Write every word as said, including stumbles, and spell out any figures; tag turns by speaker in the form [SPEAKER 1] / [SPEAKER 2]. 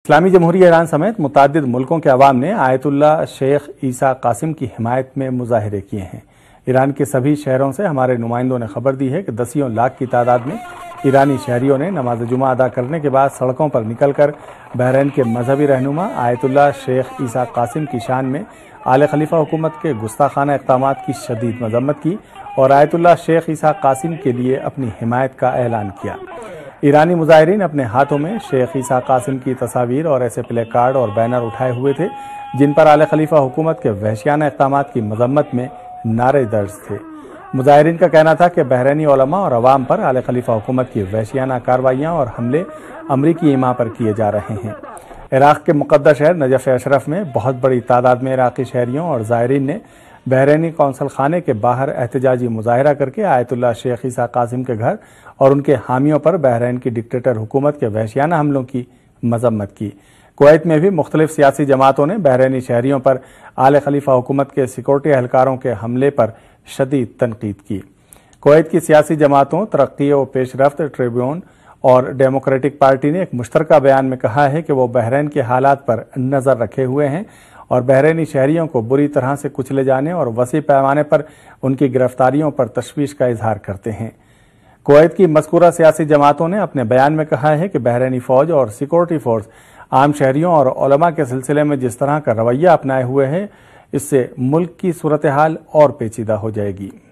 [SPEAKER 1] اسلامی جمہوریہ ایران سمیت متعدد ملکوں کے عوام نے آیت اللہ شیخ عیسیٰ قاسم کی حمایت میں مظاہرے کیے ہیں۔ ایران کے سبھی شہروں سے ہمارے نمائندوں نے خبر دی ہے کہ دسیوں لاکھ کی تعداد میں ایرانی شہریوں نے نماز جمعہ ادا کرنے کے بعد سڑکوں پر نکل کر بحرین کے مذہبی رہنما آیت اللہ شیخ عیسیٰ قاسم کی شان میں آل خلیفہ حکومت کے گستاخانہ اقدامات کی شدید مذمت کی اور آیت اللہ شیخ عیسیٰ قاسم کے لیے اپنی حمایت کا اعلان کیا۔ ایرانی مظاہرین اپنے ہاتھوں میں شیخ عیسیٰ قاسم کی تصاویر اور ایسے پلے کارڈ اور بینر اٹھائے ہوئے تھے جن پر آل خلیفہ حکومت کے وحشیانہ اقدامات کی مذمت میں نعرے درج تھے۔ مظاہرین کا کہنا تھا کہ بحرینی علماء اور عوام پر آل خلیفہ حکومت کی وحشیانہ کارروائیاں اور حملے امریکی ایما پر کیے جا رہے ہیں۔ عراق کے مقدس شہر نجف اشرف میں بہت بڑی تعداد میں عراقی شہریوں اور زائرین نے بحرینی قونصل خانے کے باہر احتجاجی مظاہرہ کر کے آیت اللہ شیخ عیسیٰ قاسم کے گھر اور ان کے حامیوں پر بحرین کی ڈکٹیٹر حکومت کے وحشیانہ حملوں کی مذمت کی۔ کویت میں بھی مختلف سیاسی جماعتوں نے بحرینی شہریوں پر آل خلیفہ حکومت کے سیکورٹی اہلکاروں کے حملے پر شدید تنقید کی۔ کویت کی سیاسی جماعتوں ترقی و پیش رفت ٹریبیون اور ڈیموکریٹک پارٹی نے ایک مشترکہ بیان میں کہا ہے کہ وہ بحرین کے حالات پر نظر رکھے ہوئے ہیں اور بحرینی شہریوں کو بری طرح سے کچلے جانے اور وسیع پیمانے پر ان کی گرفتاریوں پر تشویش کا اظہار کرتے ہیں۔ کویت کی مذکورہ سیاسی جماعتوں نے اپنے بیان میں کہا ہے کہ بحرینی فوج اور سیکورٹی فورس عام شہریوں اور علماء کے سلسلے میں جس طرح کا رویہ اپنائے ہوئے ہیں اس سے ملک کی صورتحال اور پیچیدہ ہو جائے گی۔